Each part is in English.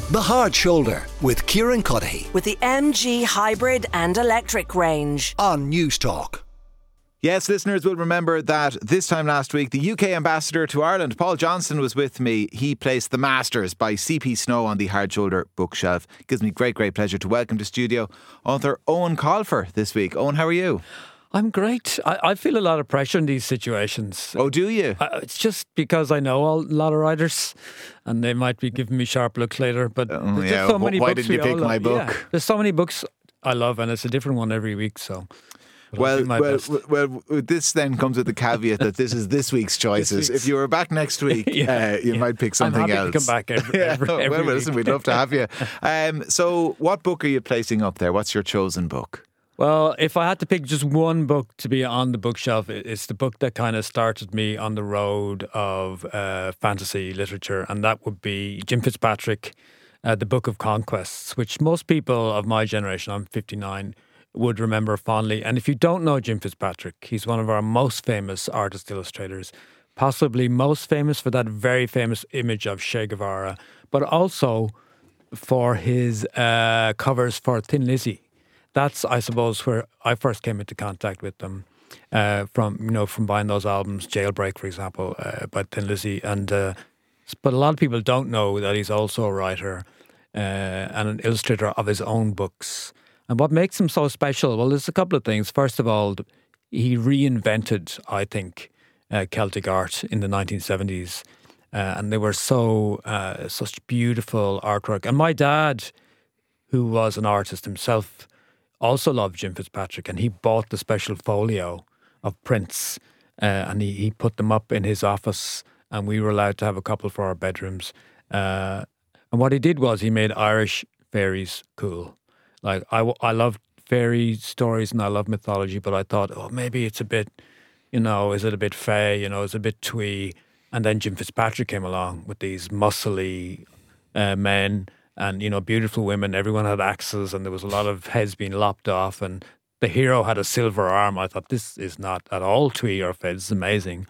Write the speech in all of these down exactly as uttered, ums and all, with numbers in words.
The Hard Shoulder with Kieran Cuddihy with the M G hybrid and electric range on News Talk. Yes, listeners will remember that this time last week, the U K ambassador to Ireland, Paul Johnson, was with me. He placed The Masters by C P Snow on the Hard Shoulder bookshelf. It gives me great, great pleasure to welcome to studio author Eoin Colfer this week. Eoin, how are you? I'm great. I, I feel a lot of pressure in these situations. Oh, do you? Uh, it's just because I know a lot of writers and they might be giving me sharp looks later. But Oh, there's yeah. just so many Why books did you we pick all my love. book? Yeah. There's so many books I love and it's a different one every week. So but I'll Well, do my well, best. well, well, this then comes with the caveat that this is this week's choices. week's. If you were back next week, Yeah, uh, you yeah. might pick something I'm happy else. to come back every, Yeah, every, well, every well, week. listen, we'd love to have you. Um, so, what book are you placing up there? What's your chosen book? Well, if I had to pick just one book to be on the bookshelf, it- it's the book that kind of started me on the road of uh, fantasy literature, and that would be Jim Fitzpatrick, uh, The Book of Conquests, which most people of my generation, I'm fifty-nine, would remember fondly. And if you don't know Jim Fitzpatrick, he's one of our most famous artist illustrators, possibly most famous for that very famous image of Che Guevara, but also for his uh, covers for Thin Lizzy. That's, I suppose, where I first came into contact with them uh, from, you know, from buying those albums, Jailbreak, for example, uh, by Thin Lizzy. And uh, but a lot of people don't know that he's also a writer uh, and an illustrator of his own books. And what makes him so special? Well, there's a couple of things. First of all, he reinvented, I think, uh, Celtic art in the nineteen seventies, uh, and they were so uh, such beautiful artwork. And my dad, who was an artist himself, also loved Jim Fitzpatrick, and he bought the special folio of prints uh, and he, he put them up in his office, and we were allowed to have a couple for our bedrooms. Uh, and what he did was he made Irish fairies cool. Like, I, w- I love fairy stories and I love mythology, but I thought, oh, maybe it's a bit, you know, is it a bit fey, you know, is it a bit twee? And then Jim Fitzpatrick came along with these muscly uh, men and, you know, beautiful women. Everyone had axes and there was a lot of heads being lopped off, and the hero had a silver arm. I thought, this is not at all twee or fey. This is amazing.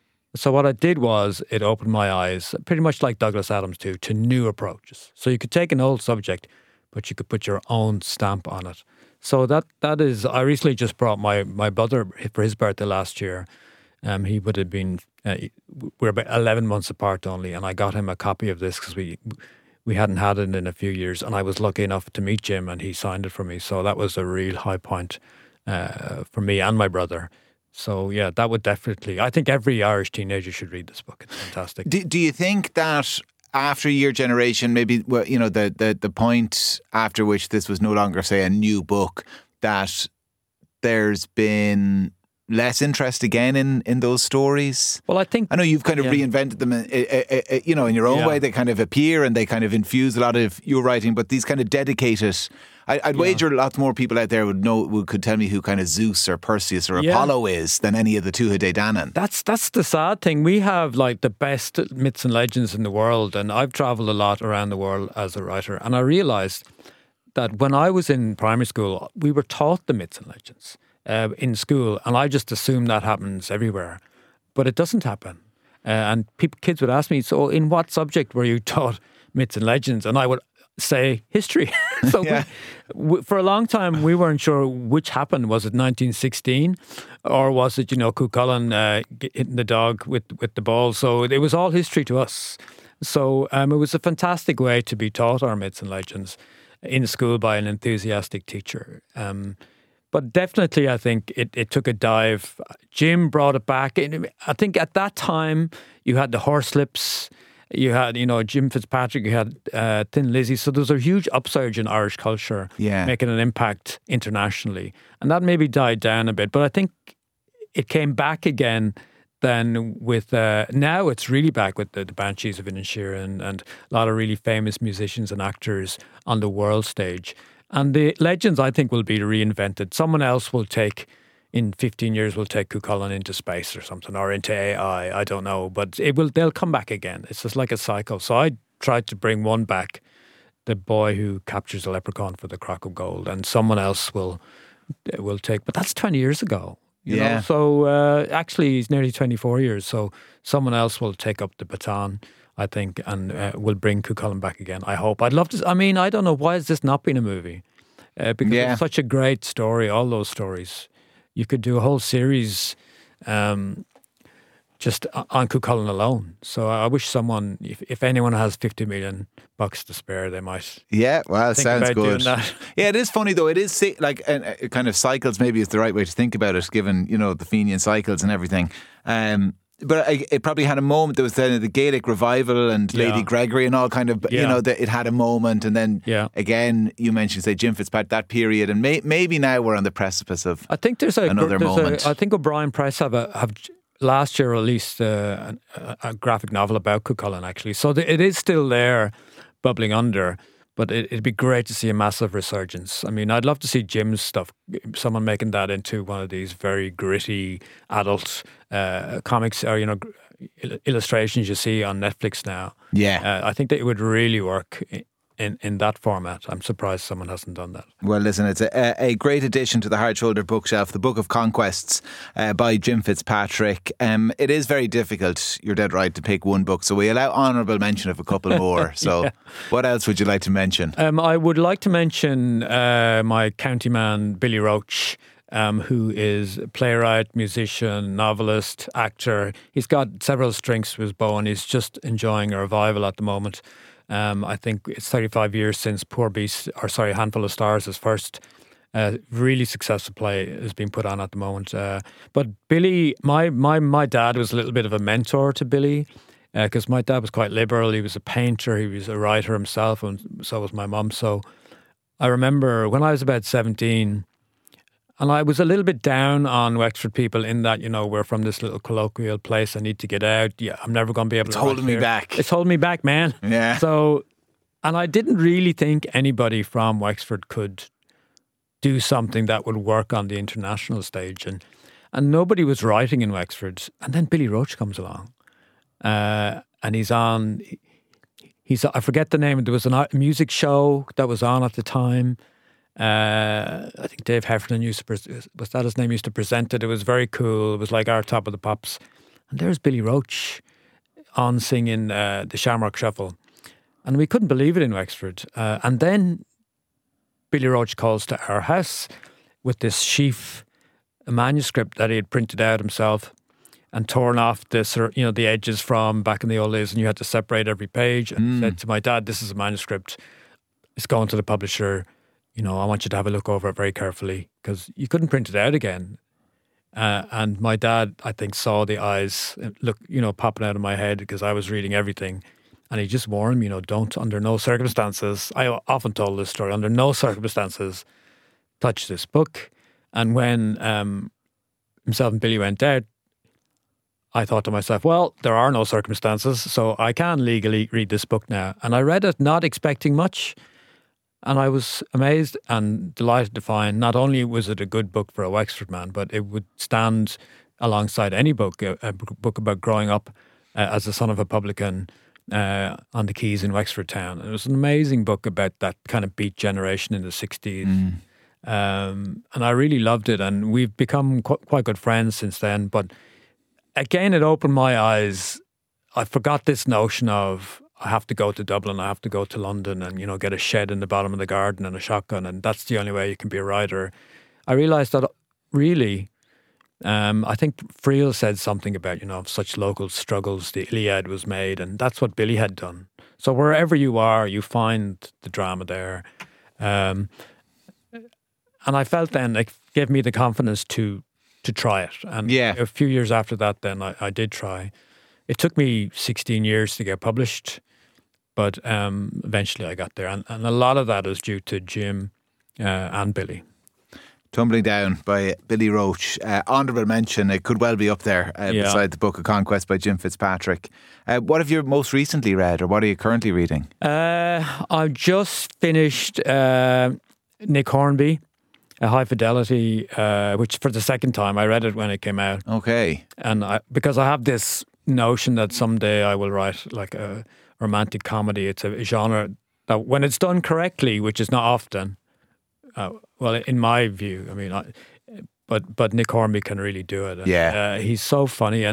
So what I did was it opened my eyes, pretty much like Douglas Adams too, to new approaches. So you could take an old subject, but you could put your own stamp on it. So that that is, I recently just brought my, my brother for his birthday last year. Um, he would have been, uh, we're about eleven months apart only, and I got him a copy of this because we we hadn't had it in a few years, and I was lucky enough to meet Jim and he signed it for me. So that was a real high point uh, for me and my brother. So yeah, that would definitely, I think every Irish teenager should read this book. It's fantastic. Do, do you think that after your generation, maybe, well, you know, the, the, the point after which this was no longer, say, a new book, that there's been less interest again in, in those stories? Well, I think... I know you've kind of yeah. reinvented them, uh, uh, uh, you know, in your own Yeah. way. They kind of appear and they kind of infuse a lot of your writing, but these kind of dedicated... I, I'd Yeah. wager lots more people out there would know, would, could tell me who kind of Zeus or Perseus or Yeah. Apollo is than any of the Tuatha Danann. That's that's the sad thing. We have like the best myths and legends in the world, and I've travelled a lot around the world as a writer, and I realised that when I was in primary school, we were taught the myths and legends uh, in school, and I just assumed that happens everywhere, but it doesn't happen. Uh, and people, kids would ask me, "So, in what subject were you taught myths and legends?" And I would say history. so Yeah. we, we, for a long time, we weren't sure which happened. Was it nineteen sixteen or was it, you know, Cuchulainn uh, hitting the dog with, with the ball? So it was all history to us. So um, it was a fantastic way to be taught our myths and legends in school by an enthusiastic teacher. Um, but definitely, I think it, it took a dive. Jim brought it back. I think at that time, you had the Horslips. You had, you know, Jim Fitzpatrick, you had uh, Thin Lizzy. So there was a huge upsurge in Irish culture, Yeah. making an impact internationally. And that maybe died down a bit. But I think it came back again then with, uh, now it's really back with the, the Banshees of Inisherin and a lot of really famous musicians and actors on the world stage. And the legends, I think, will be reinvented. Someone else will take... in fifteen years, we'll take Cuchulainn into space or something, or into A I. I don't know, but it will. They'll come back again. It's just like a cycle. So I tried to bring one back, the boy who captures a leprechaun for the crock of gold, and someone else will will take. But that's twenty years ago. You Yeah. know? So uh, actually, he's nearly twenty-four years. So someone else will take up the baton I think, and uh, will bring Cuchulainn back again. I hope. I'd love to. I mean, I don't know why has this not been a movie? Uh, because Yeah. it's such a great story. All those stories, you could do a whole series. Um, just on Cuchulainn alone. So I wish someone, if, if anyone has fifty million bucks to spare, they might. Yeah, well, think sounds about doing good. that. Yeah, it is funny though. It is si- like uh, it kind of cycles. Maybe is the right way to think about it, given you know the Fenian cycles and everything. Um, but I, it probably had a moment. There was the, the Gaelic revival and Yeah. Lady Gregory and all kind of. You Yeah. know, that it had a moment, and then Yeah. again you mentioned say Jim Fitzpatrick that period, and may, maybe now we're on the precipice of. I think there's a Another there's moment. A, I think O'Brien Press have a, have last year released a, a, a graphic novel about Cuchulainn actually. So the, it is still there, bubbling under. But it, it'd be great to see a massive resurgence. I mean, I'd love to see Jim's stuff, someone making that into one of these very gritty adult uh, comics or, you know, il- illustrations you see on Netflix now. Yeah. Uh, I think that it would really work in, in, in that format. I'm surprised someone hasn't done that. Well, listen, it's a, a great addition to the Hard Shoulder bookshelf, The Book of Conquests uh, by Jim Fitzpatrick. Um, it is very difficult, you're dead right, to pick one book, so we allow honourable mention of a couple more. So Yeah. what else would you like to mention? Um, I would like to mention uh, my county man, Billy Roach, um, who is a playwright, musician, novelist, actor. He's got several strings to his bow and he's just enjoying a revival at the moment. Um, I think it's thirty-five years since Poor Beast, or sorry, Handful of Stars, his first uh, really successful play is being put on at the moment. Uh, but Billy, my, my, my dad was a little bit of a mentor to Billy because uh, my dad was quite liberal. He was a painter, he was a writer himself, and so was my mum. So I remember when I was about seventeen, and I was a little bit down on Wexford people in that, you know, we're from this little colloquial place. I need to get out. Yeah, I'm never going to be able It's to. holding write me here. back. It's holding me back, man. Yeah. So, and I didn't really think anybody from Wexford could do something that would work on the international stage. And, and nobody was writing in Wexford. And then Billy Roach comes along. Uh, and he's on, he's, I forget the name. There was a art- music show that was on at the time. Uh, I think Dave Heffernan used to, pre- was that his name, used to present it. It was very cool. It was like our Top of the Pops. And there's Billy Roach on singing uh, the Shamrock Shuffle. And we couldn't believe it in Wexford. Uh, and then Billy Roach calls to our house with this sheaf, a manuscript that he had printed out himself and torn off the, sort of, you know, the edges from back in the old days, and you had to separate every page. And he said to my dad, this is a manuscript. It's going to the publisher. You know, I want you to have a look over it very carefully because you couldn't print it out again. Uh, and my dad, I think, saw the eyes look, you know, popping out of my head because I was reading everything. And he just warned me, you know, don't, under no circumstances, I often told this story, under no circumstances touch this book. And when um, himself and Billy went out, I thought to myself, well, there are no circumstances, so I can legally read this book now. And I read it not expecting much. And I was amazed and delighted to find not only was it a good book for a Wexford man, but it would stand alongside any book, a, a book about growing up uh, as the son of a publican uh, on the quays in Wexford town. It was an amazing book about that kind of beat generation in the sixties. Mm. Um, and I really loved it. And we've become qu- quite good friends since then. But again, it opened my eyes. I forgot this notion of, I have to go to Dublin, I have to go to London and, you know, get a shed in the bottom of the garden and a shotgun, and that's the only way you can be a writer. I realised that really, um, I think Friel said something about, you know, such local struggles, the Iliad was made, and that's what Billy had done. So wherever you are, you find the drama there. Um, and I felt then it gave me the confidence to to try it. And Yeah. a few years after that, then I, I did try. It took me sixteen years to get published. But um, eventually I got there. And, and a lot of that is due to Jim uh, and Billy. Tumbling Down by Billy Roach. Uh, honourable mention, it could well be up there uh, Yeah. beside The Book of Conquest by Jim Fitzpatrick. Uh, what have you most recently read, or what are you currently reading? Uh, I've just finished uh, Nick Hornby, a High Fidelity, uh, which for the second time, I read it when it came out. Okay. And I, because I have this notion that someday I will write like a romantic comedy. It's a genre that when it's done correctly, which is not often, uh, well, in my view, I mean, I, but but Nick Hornby can really do it. And, Yeah. uh, he's so funny, and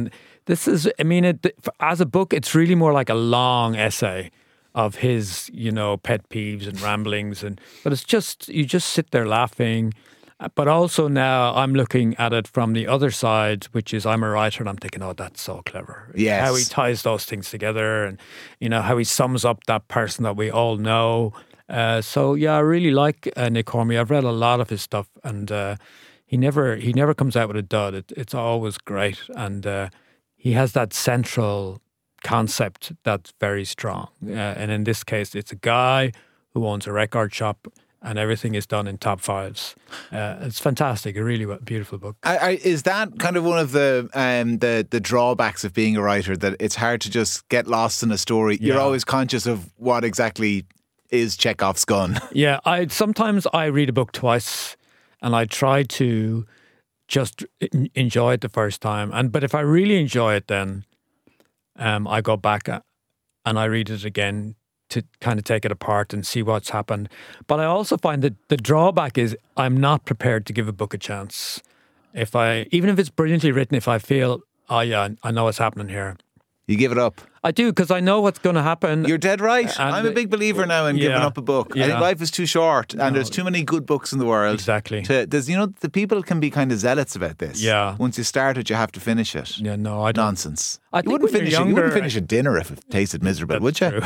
This is, I mean, it, as a book, it's really more like a long essay of his, you know, pet peeves and ramblings. And but it's just, you just sit there laughing. But also now I'm looking at it from the other side, which is I'm a writer and I'm thinking, oh, that's so clever. Yes. How he ties those things together and, you know, how he sums up that person that we all know. Uh, so, yeah, I really like uh, Nick Hornby. I've read a lot of his stuff and uh, he never he never comes out with a dud. It, it's always great. And uh, he has that central concept that's very strong. Uh, and in this case, it's a guy who owns a record shop and everything is done in top fives. Uh, it's fantastic, a really beautiful book. I, I, is that kind of one of the um, the the drawbacks of being a writer, that it's hard to just get lost in a story? Yeah. You're always conscious of what exactly is Chekhov's gun. Yeah, I sometimes I read a book twice, and I try to just enjoy it the first time. And but if I really enjoy it, then um, I go back and I read it again to kind of take it apart and see what's happened. But I also find that the drawback is I'm not prepared to give a book a chance. If I, even if it's brilliantly written, if I feel, oh yeah, I know what's happening here, you give it up. I do, because I know what's going to happen. You're dead right. And I'm a big believer now in yeah, giving up a book. yeah. I think life is too short and no. there's too many good books in the world. Exactly. To, there's, you know, the people can be kind of zealots about this. Yeah. Once you start it, you have to finish it. Yeah, no, I don't. Nonsense. I you, think wouldn't finish younger, it, you wouldn't finish a dinner if it tasted miserable, would you?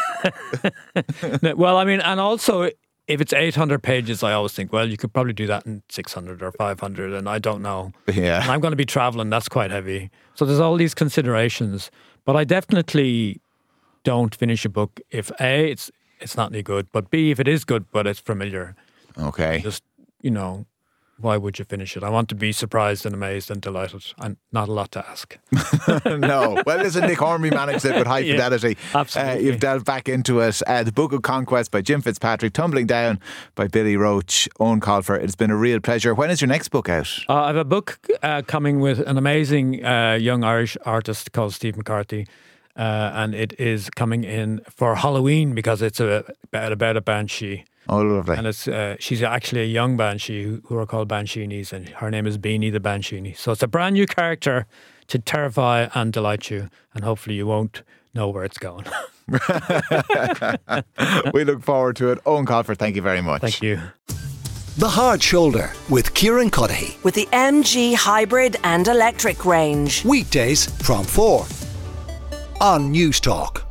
Well, I mean, and also, if it's eight hundred pages, I always think, well, you could probably do that in six hundred or five hundred, and I don't know. Yeah. And I'm going to be traveling, that's quite heavy. So there's all these considerations. But I definitely don't finish a book if A, it's it's not any good, but B, if it is good, but it's familiar. Okay. Just, you know, why would you finish it? I want to be surprised and amazed and delighted, and not a lot to ask. No. Well, listen, Nick Hornby managed it with high yeah, fidelity. Absolutely. Uh, you've delved back into it. Uh, the Book of Conquest by Jim Fitzpatrick, Tumbling Down by Billy Roach, Owen Colfer. It's been a real pleasure. When is your next book out? Uh, I have a book uh, coming with an amazing uh, young Irish artist called Steve McCarthy. Uh, and it is coming in for Halloween because it's a, about, about a banshee. Oh, lovely. And it's uh, she's actually a young banshee who, who are called bansheenies, and her name is Beanie the Bansheenie. So it's a brand new character to terrify and delight you, and hopefully you won't know where it's going. We look forward to it. Owen Colfer, thank you very much. Thank you. The Hard Shoulder with Kieran Cuddihy. With the M G hybrid and electric range. Weekdays from four on News Talk.